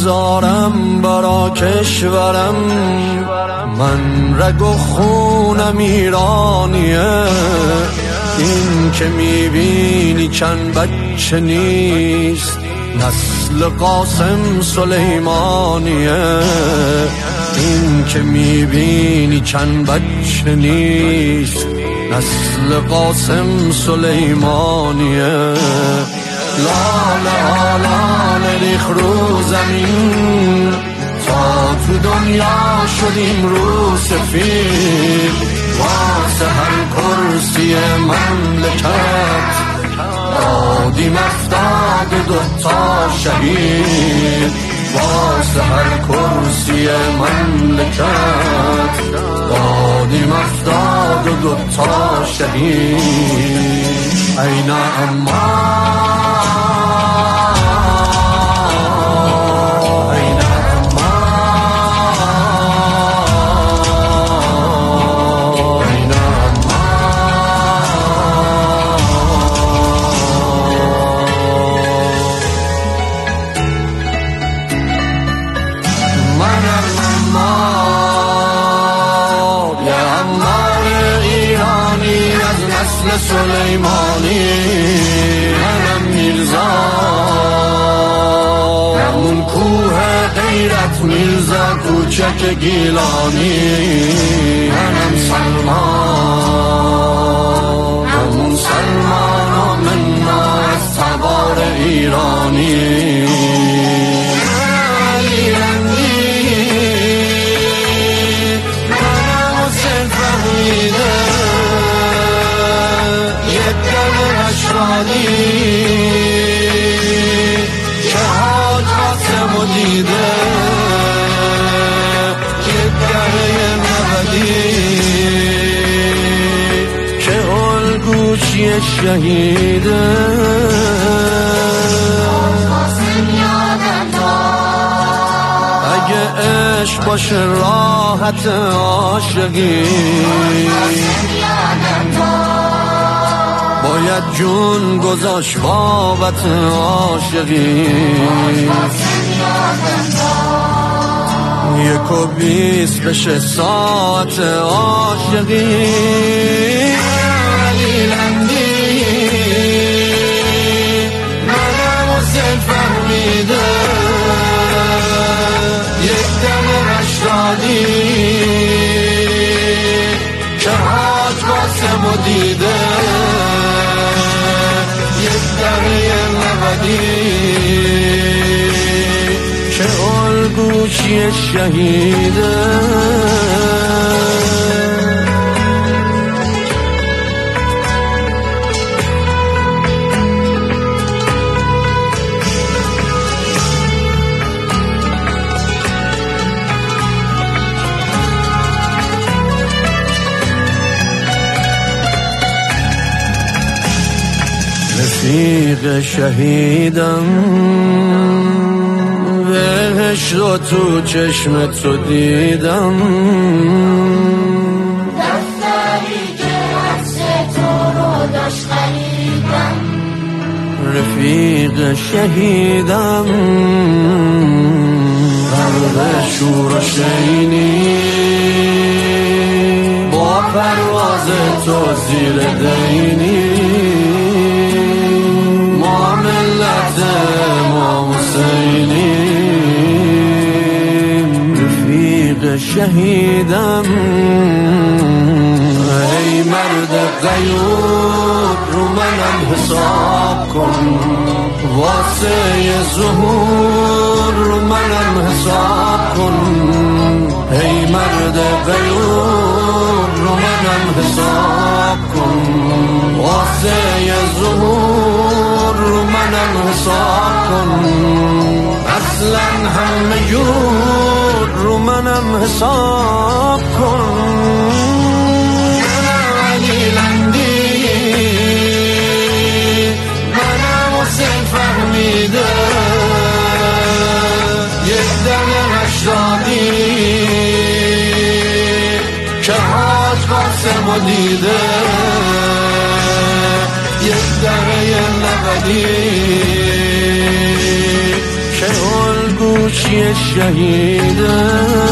میذارم برا کشورم، من رگ و خونم ایرانیه. این که میبینی چند بچه نیست، نسل قاسم سلیمانیه. این که میبینی چند بچه نیست، نسل قاسم سلیمانیه. لاله لاله ریخ رو زمین، تا تو دنیا شدیم رو سفید. واسه هر کرسی مملکت دادیم 72 شهید. واسه هر کرسی مملکت دادیم 72 شهید. این اما سلیمانی، منم میرزا، همون کوه غیرت میرزا کوچک گیلانی. منم سلمان، همون سلمان و منا از تبار ایرانی. که حاج قاسمو دیده، که گره مبدی، که الگوچی شهیده. اگه عشق باشه راحت عاشقی، باید جون گذاشت بابت عاشقی. 1:20 بشه ساعت عاشقی. علی لندی منم حسین فهمیده، یک دم رشدادی که حاج قاسمو دیده. که الگوچی شهیده. رفیق شهیدم، بهشت رو تو چشم تو دیدم. دفتری که عکس تو رو داشت خریدم. رفیق شهیدم، غرق شور و شینی، با پرواز تو زیر دینی. شهیدم، ای مرد غیور رو منم حساب کن. واسه ظهور رو منم حساب کن. ای مرد غیور رو منم حساب کن. واسه ظهور رو منم حساب کن. اصلا همه جور رو منم حساب کن. منم علی لندی، منم حسین فهمیده، یک دم رشدادی که حاج قاسمو دیده. یک دره نبدی که الگو کیه شهیده